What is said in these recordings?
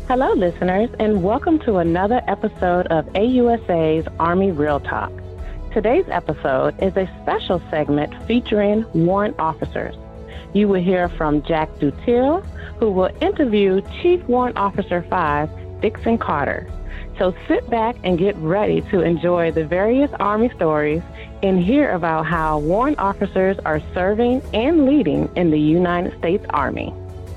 Hello, listeners, and welcome to another episode of AUSA's Army Real Talk. Today's episode is a special segment featuring warrant officers. You will hear from Jack Duthill, who will interview Chief Warrant Officer 5, Dixon Carter. So sit back and get ready to enjoy the various Army stories and hear about how warrant officers are serving and leading in the United States Army.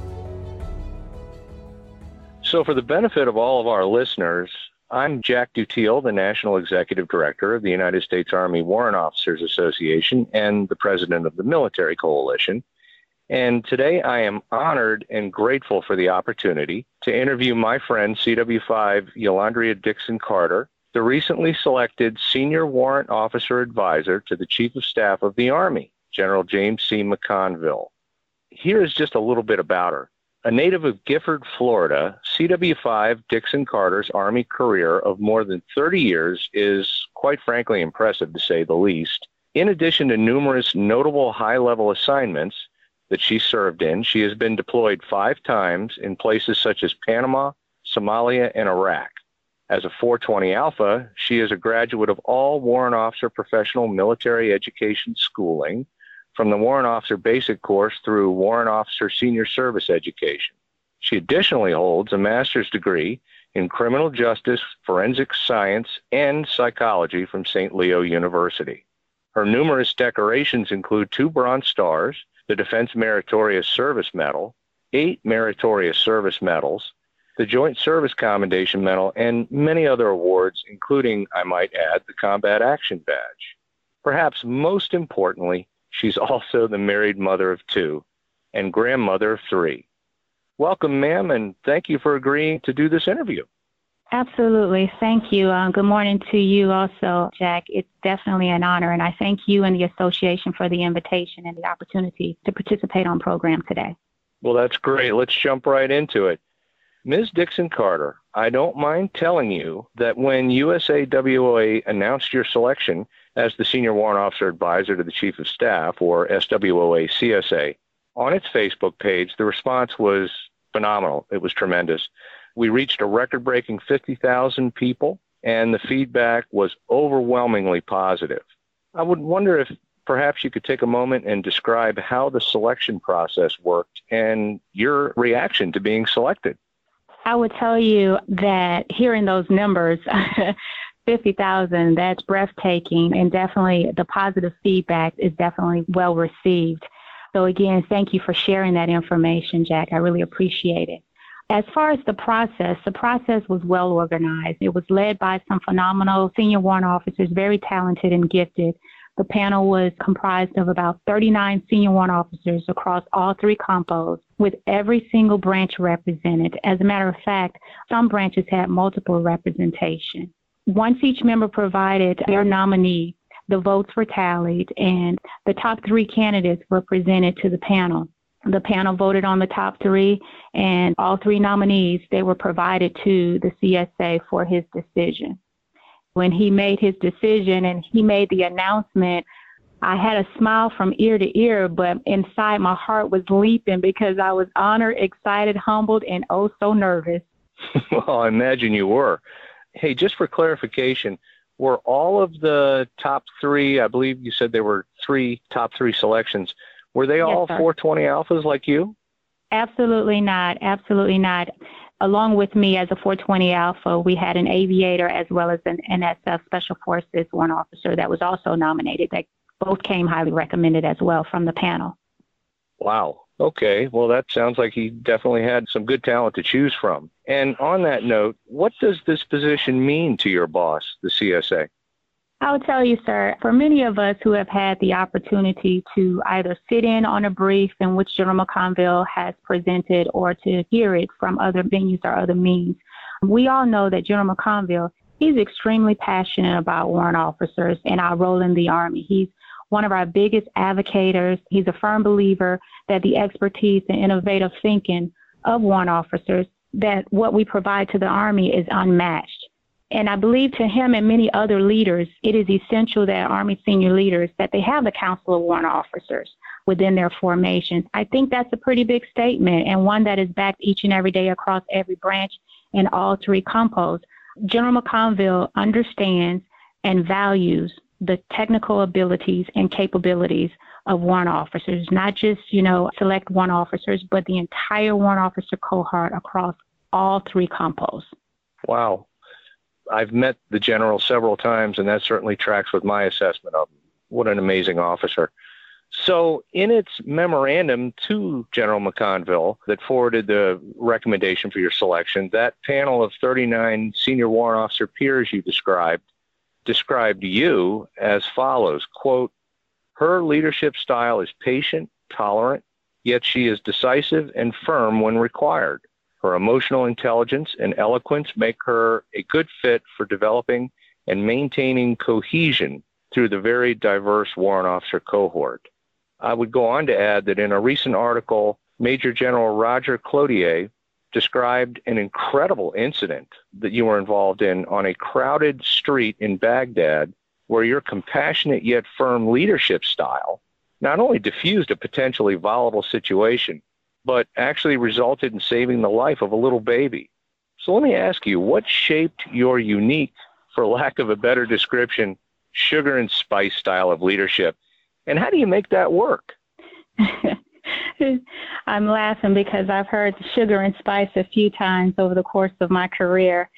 So for the benefit of all of our listeners, I'm Jack Duthill, the National Executive Director of the United States Army Warrant Officers Association and the President of the Military Coalition. And today I am honored and grateful for the opportunity to interview my friend CW5 Yolandria Dixon Carter, the recently selected Senior Warrant Officer Advisor to the Chief of Staff of the Army, General James C. McConville. Here is just a little bit about her. A native of Gifford, Florida, CW5 Dixon Carter's Army career of more than 30 years is quite frankly impressive, to say the least. In addition to numerous notable high-level assignments that she served in, she has been deployed 5 times in places such as Panama, Somalia, and Iraq. As a 420 Alpha, she is a graduate of all Warrant Officer Professional Military Education schooling, from the Warrant Officer Basic course through Warrant Officer Senior Service Education. She additionally holds a master's degree in Criminal Justice, Forensic Science, and Psychology from St. Leo University. Her numerous decorations include 2 Bronze Stars, the Defense Meritorious Service Medal, 8 Meritorious Service Medals, the Joint Service Commendation Medal, and many other awards, including, I might add, the Combat Action Badge. Perhaps most importantly, she's also the married mother of 2 and grandmother of 3. Welcome, ma'am, and thank you for agreeing to do this interview. Absolutely. Thank you. Good morning to you also, Jack. It's definitely an honor, and I thank you and the association for the invitation and the opportunity to participate on program today. Well, that's great. Let's jump right into it. Ms. Dixon Carter, I don't mind telling you that when USAWOA announced your selection as the Senior Warrant Officer Advisor to the Chief of Staff, or SWOA CSA, on its Facebook page, the response was phenomenal. It was tremendous. We reached a record-breaking 50,000 people, and the feedback was overwhelmingly positive. I would wonder if perhaps you could take a moment and describe how the selection process worked and your reaction to being selected. I would tell you that hearing those numbers, 50,000, that's breathtaking, and definitely the positive feedback is definitely well received. So again, thank you for sharing that information, Jack. I really appreciate it. As far as the process was well organized. It was led by some phenomenal senior warrant officers, very talented and gifted. The panel was comprised of about 39 senior warrant officers across all 3 compos, with every single branch represented. As a matter of fact, some branches had multiple representation. Once each member provided their nominee, the votes were tallied, and the top 3 candidates were presented to the panel. The panel voted on the top 3, and all 3 nominees, they were provided to the CSA for his decision. When he made his decision and he made the announcement, I had a smile from ear to ear, but inside my heart was leaping because I was honored, excited, humbled, and oh so nervous. Well, I imagine you were. Hey, just for clarification, were all of the top 3, I believe you said there were 3 top 3 selections, were they all 420 Alphas like you? Absolutely not. Absolutely not. Along with me as a 420 Alpha, we had an aviator as well as an NSF Special Forces Warrant Officer that was also nominated. They both came highly recommended as well from the panel. Wow. Okay. Well, that sounds like he definitely had some good talent to choose from. And on that note, what does this position mean to your boss, the CSA? I will tell you, sir, for many of us who have had the opportunity to either sit in on a brief in which General McConville has presented or to hear it from other venues or other means, we all know that General McConville, he's extremely passionate about warrant officers and our role in the Army. He's one of our biggest advocates. He's a firm believer that the expertise and innovative thinking of warrant officers, that what we provide to the Army is unmatched. And I believe to him and many other leaders, it is essential that Army senior leaders, that they have the Council of Warrant Officers within their formations. I think that's a pretty big statement, and one that is backed each and every day across every branch in all three compos. General McConville understands and values the technical abilities and capabilities of warrant officers, not just, select warrant officers, but the entire warrant officer cohort across all three compos. Wow. I've met the general several times, and that certainly tracks with my assessment of him. What an amazing officer. So in its memorandum to General McConville that forwarded the recommendation for your selection, that panel of 39 senior warrant officer peers you described you as follows, quote, "Her leadership style is patient, tolerant, yet she is decisive and firm when required. Her emotional intelligence and eloquence make her a good fit for developing and maintaining cohesion through the very diverse warrant officer cohort." I would go on to add that in a recent article, Major General Roger Cloutier described an incredible incident that you were involved in on a crowded street in Baghdad, where your compassionate yet firm leadership style not only diffused a potentially volatile situation, but actually resulted in saving the life of a little baby. So let me ask you, what shaped your unique, for lack of a better description, sugar and spice style of leadership? And how do you make that work? I'm laughing because I've heard sugar and spice a few times over the course of my career.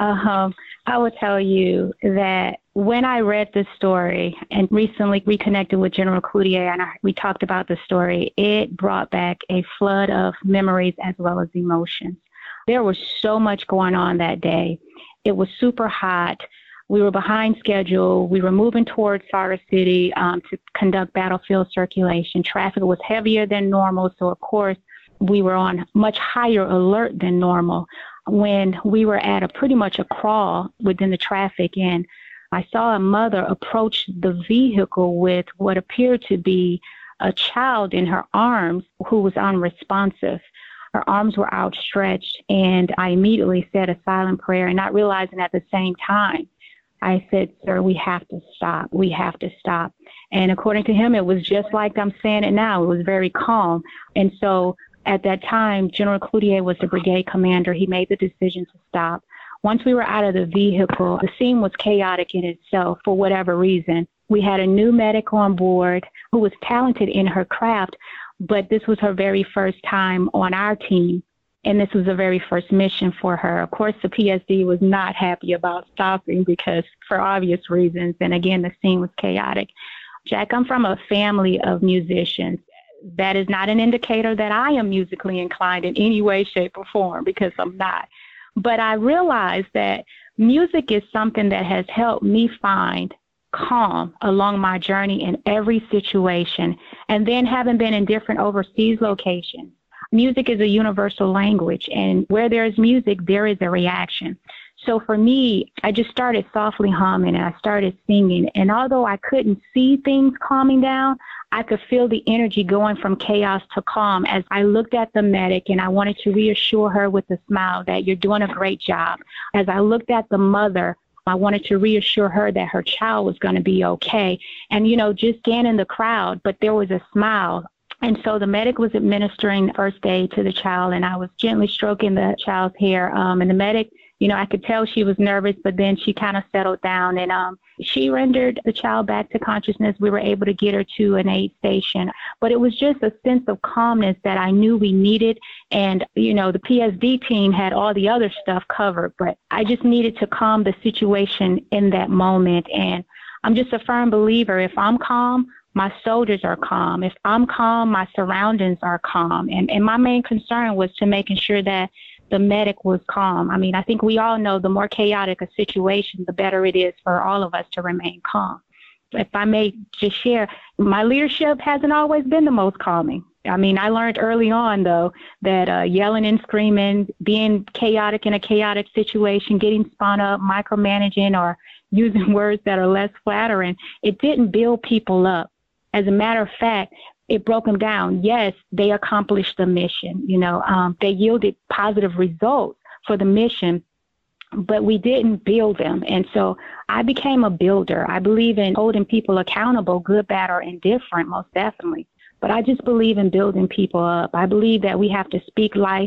I will tell you that when I read this story and recently reconnected with General Cloutier and we talked about the story, it brought back a flood of memories as well as emotions. There was so much going on that day. It was super hot. We were behind schedule. We were moving towards Forest City to conduct battlefield circulation. Traffic was heavier than normal, so of course we were on much higher alert than normal. When we were at pretty much a crawl within the traffic, and I saw a mother approach the vehicle with what appeared to be a child in her arms who was unresponsive. Her arms were outstretched, and I immediately said a silent prayer, and not realizing at the same time, I said, "Sir, we have to stop. We have to stop." And according to him, it was just like I'm saying it now. It was very calm. And so at that time, General Cloutier was the brigade commander. He made the decision to stop. Once we were out of the vehicle, the scene was chaotic in itself for whatever reason. We had a new medic on board who was talented in her craft, but this was her very first time on our team. And this was the very first mission for her. Of course, the PSD was not happy about stopping because for obvious reasons. And again, the scene was chaotic. Jack, I'm from a family of musicians. That is not an indicator that I am musically inclined in any way, shape, or form, because I'm not. But I realized that music is something that has helped me find calm along my journey in every situation. And then having been in different overseas locations, music is a universal language, and where there's music, there is a reaction. So for me, I just started softly humming and I started singing. And although I couldn't see things calming down, I could feel the energy going from chaos to calm as I looked at the medic and I wanted to reassure her with a smile that you're doing a great job. As I looked at the mother, I wanted to reassure her that her child was going to be okay. And, just scanning the crowd, but there was a smile. And so the medic was administering first aid to the child, and I was gently stroking the child's hair. And the medic, I could tell she was nervous, but then she kind of settled down, and she rendered the child back to consciousness. We were able to get her to an aid station. But it was just a sense of calmness that I knew we needed. And, the PSD team had all the other stuff covered, but I just needed to calm the situation in that moment. And I'm just a firm believer. If I'm calm, my soldiers are calm. If I'm calm, my surroundings are calm. And my main concern was to making sure that the medic was calm. I mean, I think we all know the more chaotic a situation, the better it is for all of us to remain calm. If I may just share, my leadership hasn't always been the most calming. I mean, I learned early on, though, that yelling and screaming, being chaotic in a chaotic situation, getting spun up, micromanaging, or using words that are less flattering, it didn't build people up. As a matter of fact, it broke them down. Yes, they accomplished the mission. They yielded positive results for the mission, but we didn't build them. And so I became a builder. I believe in holding people accountable, good, bad, or indifferent, most definitely. But I just believe in building people up. I believe that we have to speak life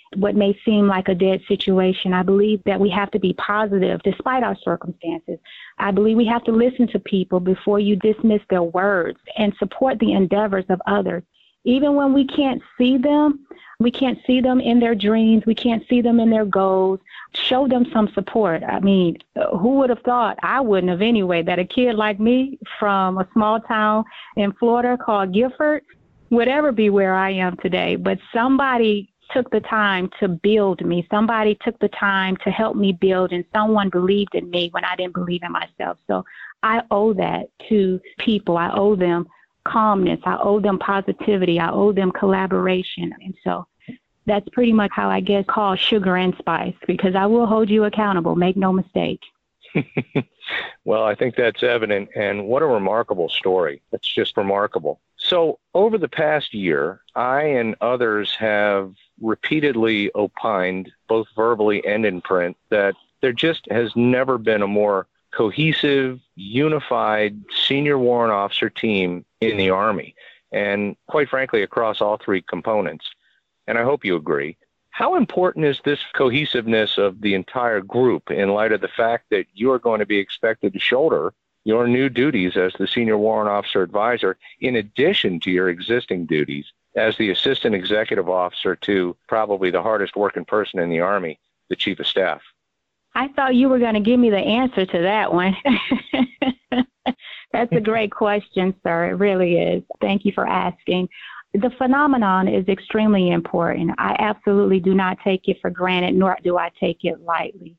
what may seem like a dead situation. I believe that we have to be positive despite our circumstances. I believe we have to listen to people before you dismiss their words and support the endeavors of others. Even when we can't see them in their dreams, we can't see them in their goals, show them some support. I mean, who would have thought, I wouldn't have anyway, that a kid like me from a small town in Florida called Gifford would ever be where I am today. But somebody took the time to build me. Somebody took the time to help me build, and someone believed in me when I didn't believe in myself. So I owe that to people. I owe them calmness. I owe them positivity. I owe them collaboration. And so that's pretty much how I get called Sugar and Spice, because I will hold you accountable. Make no mistake. Well, I think that's evident. And what a remarkable story. It's just remarkable. So over the past year, I and others have repeatedly opined, both verbally and in print, that there just has never been a more cohesive, unified senior warrant officer team in the Army, and quite frankly, across all three components. And I hope you agree. How important is this cohesiveness of the entire group in light of the fact that you are going to be expected to shoulder your new duties as the Senior Warrant Officer Advisor, in addition to your existing duties as the Assistant Executive Officer to probably the hardest working person in the Army, the Chief of Staff? I thought you were going to give me the answer to that one. That's a great question, sir. It really is. Thank you for asking. The phenomenon is extremely important. I absolutely do not take it for granted, nor do I take it lightly.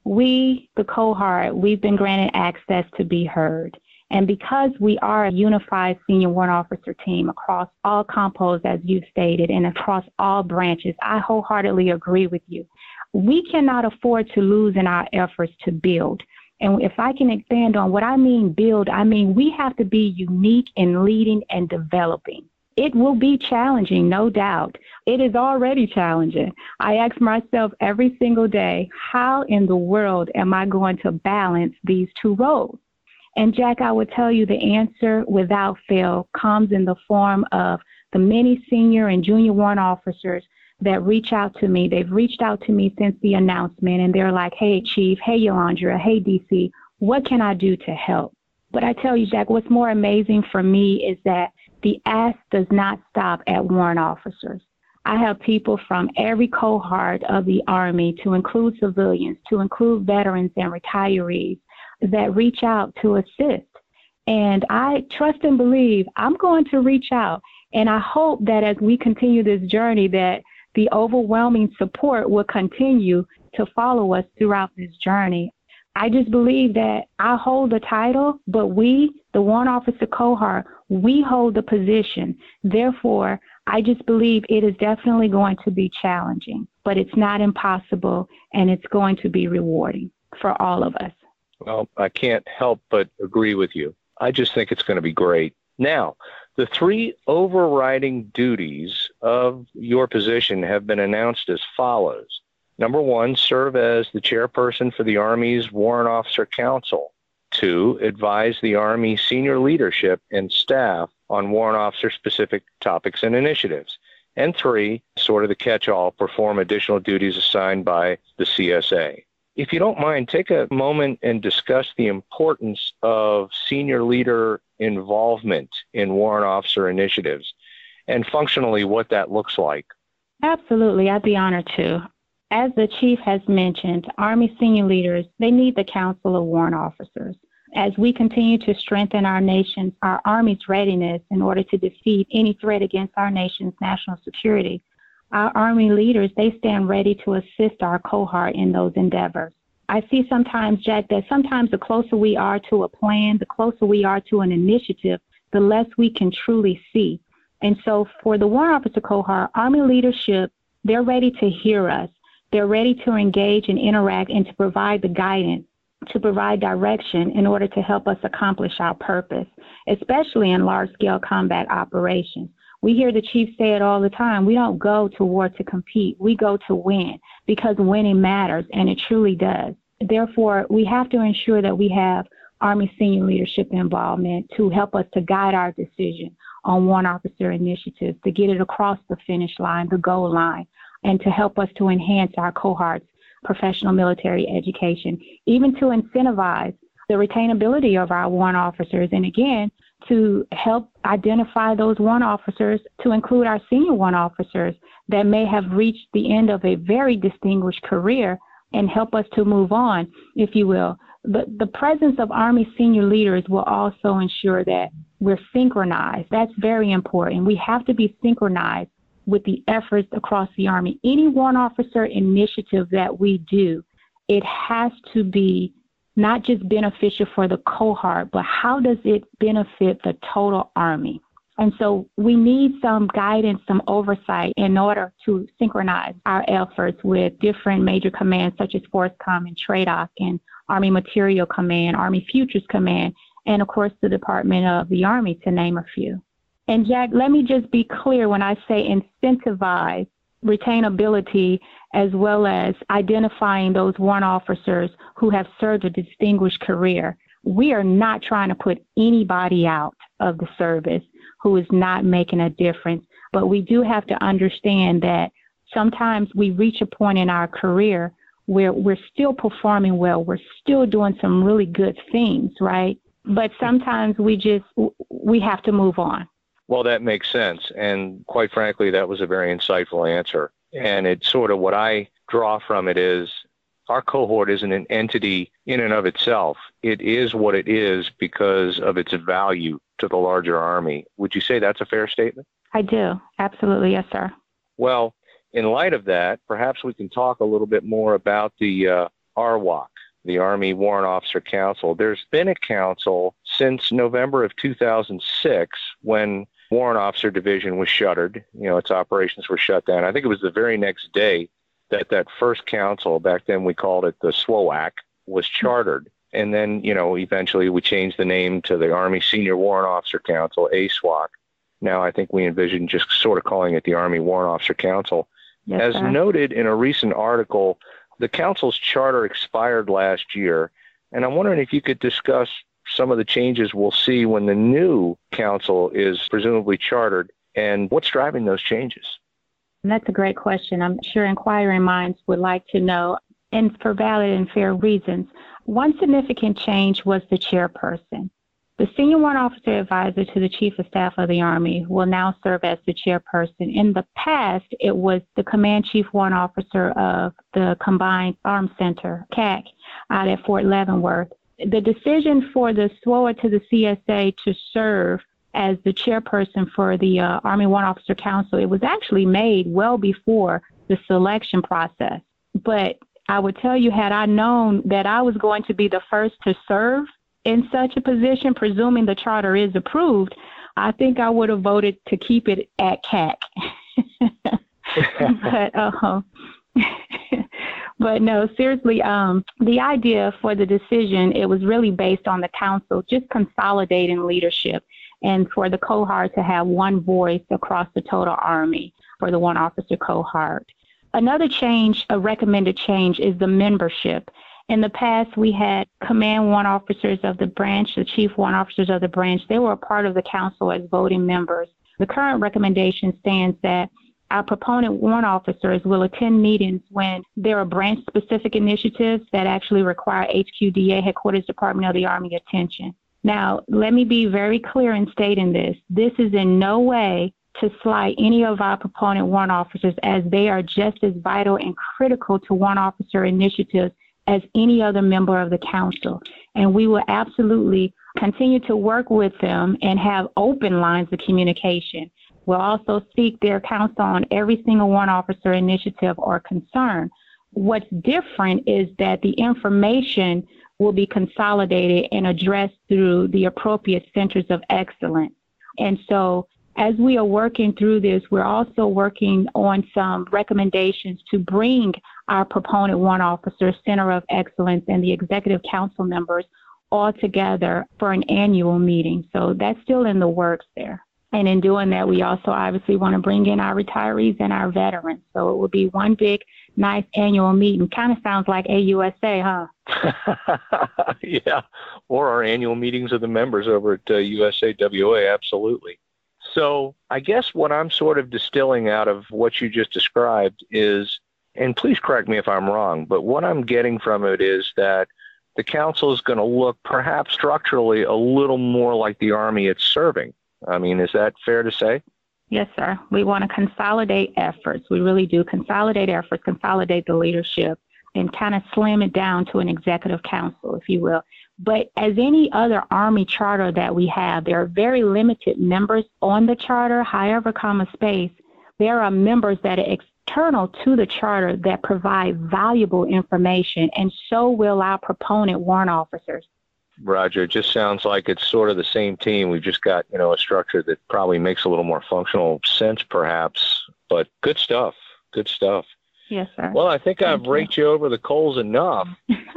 We, the cohort, we've been granted access to be heard. And because we are a unified senior warrant officer team across all compos, as you stated, and across all branches, I wholeheartedly agree with you. We cannot afford to lose in our efforts to build. And if I can expand on what I mean build, I mean we have to be unique in leading and developing. It will be challenging, no doubt. It is already challenging. I ask myself every single day, how in the world am I going to balance these two roles? And Jack, I would tell you the answer without fail comes in the form of the many senior and junior warrant officers that reach out to me. They've reached out to me since the announcement, and they're like, hey, Chief, hey, Yolandra, hey, DC, what can I do to help? But I tell you, Jack, what's more amazing for me is that the ask does not stop at warrant officers. I have people from every cohort of the Army, to include civilians, to include veterans and retirees, that reach out to assist. And I trust and believe I'm going to reach out. And I hope that as we continue this journey, that the overwhelming support will continue to follow us throughout this journey. I just believe that I hold the title, but we, the warrant officer cohort, we hold the position. Therefore, I just believe it is definitely going to be challenging, but it's not impossible, and it's going to be rewarding for all of us. Well, I can't help but agree with you. I just think it's going to be great. Now, the three overriding duties of your position have been announced as follows. Number one, serve as the chairperson for the Army's Warrant Officer Council. 2, advise the Army senior leadership and staff on warrant officer-specific topics and initiatives. And 3, sort of the catch-all, perform additional duties assigned by the CSA. If you don't mind, take a moment and discuss the importance of senior leader involvement in warrant officer initiatives and functionally what that looks like. Absolutely. I'd be honored to. As the Chief has mentioned, Army senior leaders, they need the Council of Warrant Officers. As we continue to strengthen our Army's readiness in order to defeat any threat against our nation's national security, our Army leaders, they stand ready to assist our cohort in those endeavors. I see sometimes, Jack, that sometimes the closer we are to a plan, the closer we are to an initiative, the less we can truly see. And so for the Warrant Officer cohort, Army leadership, they're ready to hear us. They're ready to engage and interact and to provide the guidance, to provide direction in order to help us accomplish our purpose, especially in large-scale combat operations. We hear the Chief say it all the time. We don't go to war to compete. We go to win, because winning matters, and it truly does. Therefore, we have to ensure that we have Army senior leadership involvement to help us to guide our decision on warrant officer initiatives, to get it across the finish line, the goal line. and to help us to enhance our cohorts' professional military education, even to incentivize the retainability of our warrant officers. And again, to help identify those warrant officers, to include our senior warrant officers that may have reached the end of a very distinguished career and help us to move on, if you will. The presence of Army senior leaders will also ensure that we're synchronized. That's very important. We have to be synchronized with the efforts across the Army. Any warrant officer initiative that we do, it has to be not just beneficial for the cohort, but how does it benefit the total Army? And so we need some guidance, some oversight in order to synchronize our efforts with different major commands such as FORSCOM and TRADOC and Army Material Command, Army Futures Command, and of course the Department of the Army, to name a few. And Jack, let me just be clear when I say incentivize retainability as well as identifying those warrant officers who have served a distinguished career. We are not trying to put anybody out of the service who is not making a difference, but we do have to understand that sometimes we reach a point in our career where we're still performing well, we're still doing some really good things, right? But sometimes we have to move on. Well, that makes sense. And quite frankly, that was a very insightful answer. And it's sort of what I draw from it is our cohort isn't an entity in and of itself. It is what it is because of its value to the larger Army. Would you say that's a fair statement? I do. Absolutely. Yes, sir. Well, in light of that, perhaps we can talk a little bit more about the ARWOC, the Army Warrant Officer Council. There's been a council since November of 2006 when Warrant Officer Division was shuttered. You know, its operations were shut down. I think it was the very next day that first council, back then we called it the SWOAC, was chartered. And then, you know, eventually we changed the name to the Army Senior Warrant Officer Council, ASWOC. Now I think we envision just sort of calling it the Army Warrant Officer Council. Yes, as sir. Noted in a recent article, the council's charter expired last year, and I'm wondering if you could discuss some of the changes we'll see when the new council is presumably chartered, and what's driving those changes? That's a great question. I'm sure inquiring minds would like to know, and for valid and fair reasons. One significant change was the chairperson. The Senior Warrant Officer Advisor to the Chief of Staff of the Army will now serve as the chairperson. In the past, it was the Command Chief Warrant Officer of the Combined Arms Center, CAC, out at Fort Leavenworth. The decision for the SWOA to the CSA to serve as the chairperson for the Army Warrant Officer Council, it was actually made well before the selection process. But I would tell you, had I known that I was going to be the first to serve in such a position, presuming the charter is approved, I think I would have voted to keep it at CAC. But no, seriously, the idea for the decision, it was really based on the council just consolidating leadership and for the cohort to have one voice across the total Army for the one officer cohort. Another change, a recommended change, is the membership. In the past, we had command warrant officers of the branch, the chief warrant officers of the branch. They were a part of the council as voting members. The current recommendation stands that our proponent warrant officers will attend meetings when there are branch-specific initiatives that actually require HQDA, Headquarters Department of the Army, attention. Now, let me be very clear in stating this. This is in no way to slight any of our proponent warrant officers, as they are just as vital and critical to warrant officer initiatives as any other member of the council. And we will absolutely continue to work with them and have open lines of communication. We'll also seek their counsel on every single warrant officer initiative or concern. What's different is that the information will be consolidated and addressed through the appropriate centers of excellence. And so as we are working through this, we're also working on some recommendations to bring our proponent warrant officers, Center of Excellence, and the Executive Council members all together for an annual meeting. So that's still in the works there. And in doing that, we also obviously want to bring in our retirees and our veterans. So it will be one big, nice annual meeting. Kind of sounds like AUSA, huh? Yeah, or our annual meetings of the members over at USAWA, absolutely. So I guess what I'm sort of distilling out of what you just described is, and please correct me if I'm wrong, but what I'm getting from it is that the council is going to look perhaps structurally a little more like the Army it's serving. I mean, is that fair to say? Yes, sir. We want to consolidate efforts. We really do consolidate efforts, consolidate the leadership, and kind of slim it down to an executive council, if you will. But as any other Army charter that we have, there are very limited members on the charter. However, there are members that are external to the charter that provide valuable information, and so will our proponent warrant officers. Roger, it just sounds like it's sort of the same team. We've just got, a structure that probably makes a little more functional sense, perhaps. But good stuff. Good stuff. Yes, sir. Well, I think I've raked you over the coals enough.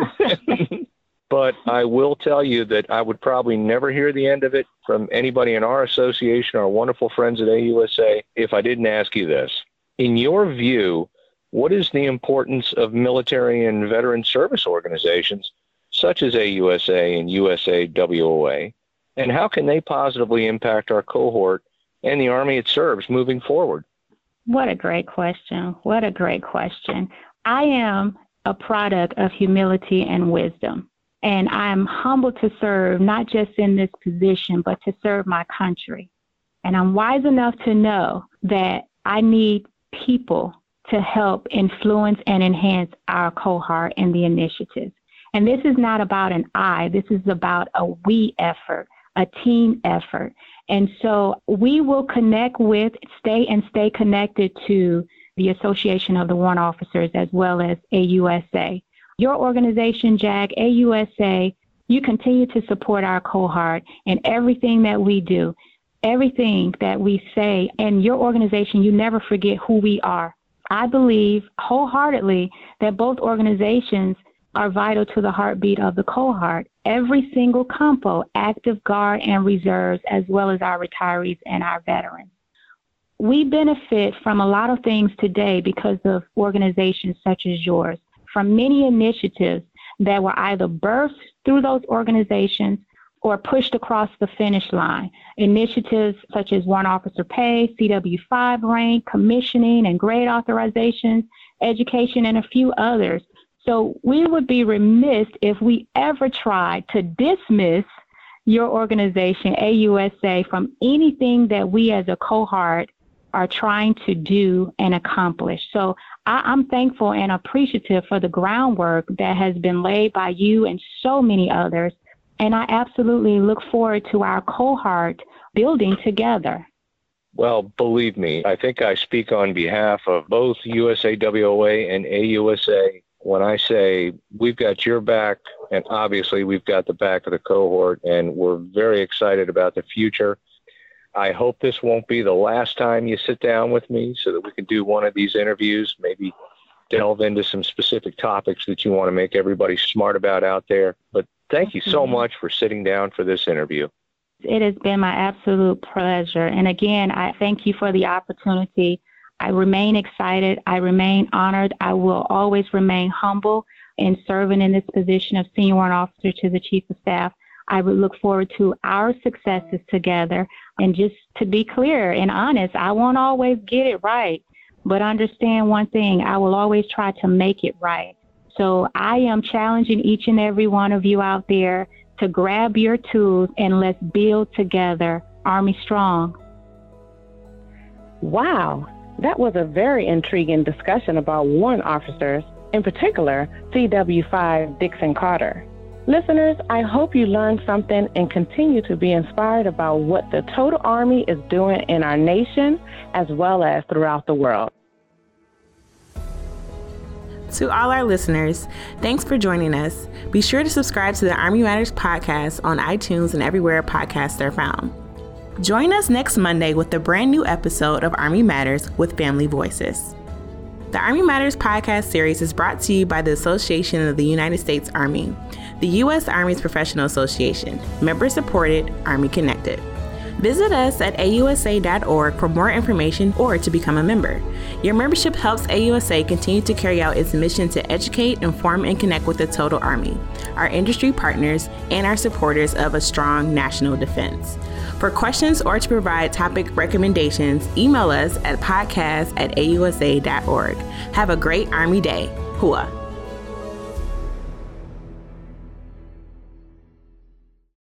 But I will tell you that I would probably never hear the end of it from anybody in our association, our wonderful friends at AUSA, if I didn't ask you this. In your view, what is the importance of military and veteran service organizations such as AUSA and USAWOA, and how can they positively impact our cohort and the Army it serves moving forward? What a great question. What a great question. I am a product of humility and wisdom, and I'm humbled to serve not just in this position, but to serve my country. And I'm wise enough to know that I need people to help influence and enhance our cohort and the initiatives. And this is not about an I, this is about a we effort, a team effort. And so we will connect with, stay connected to the Association of the Warrant Officers as well as AUSA. Your organization, JAG, AUSA, you continue to support our cohort in everything that we do, everything that we say. And your organization, you never forget who we are. I believe wholeheartedly that both organizations are vital to the heartbeat of the cohort. Every single compo, active guard and reserves, as well as our retirees and our veterans. We benefit from a lot of things today because of organizations such as yours, from many initiatives that were either birthed through those organizations or pushed across the finish line. Initiatives such as Warrant Officer Pay, CW5 rank, commissioning and grade authorizations, education, and a few others. So we would be remiss if we ever tried to dismiss your organization, AUSA, from anything that we as a cohort are trying to do and accomplish. So I'm thankful and appreciative for the groundwork that has been laid by you and so many others. And I absolutely look forward to our cohort building together. Well, believe me, I think I speak on behalf of both USAWOA and AUSA when I say we've got your back, and obviously we've got the back of the cohort, and we're very excited about the future. I hope this won't be the last time you sit down with me so that we can do one of these interviews, maybe delve into some specific topics that you want to make everybody smart about out there. But thank you so much for sitting down for this interview. It has been my absolute pleasure. And again, I thank you for the opportunity. I remain excited. I remain honored. I will always remain humble in serving in this position of Senior Warrant Officer to the Chief of Staff. I would look forward to our successes together. And just to be clear and honest, I won't always get it right. But understand one thing, I will always try to make it right. So I am challenging each and every one of you out there to grab your tools and let's build together Army Strong. Wow. That was a very intriguing discussion about warrant officers, in particular, CW5 Dixon Carter. Listeners, I hope you learned something and continue to be inspired about what the total Army is doing in our nation as well as throughout the world. To all our listeners, thanks for joining us. Be sure to subscribe to the Army Matters podcast on iTunes and everywhere podcasts are found. Join us next Monday with a brand new episode of Army Matters with Family Voices. The Army Matters podcast series is brought to you by the Association of the United States Army, the U.S. Army's professional association, member-supported, Army-connected. Visit us at ausa.org for more information or to become a member. Your membership helps AUSA continue to carry out its mission to educate, inform, and connect with the total Army, our industry partners, and our supporters of a strong national defense. For questions or to provide topic recommendations, email us at podcast@ausa.org. Have a great Army Day. Hua.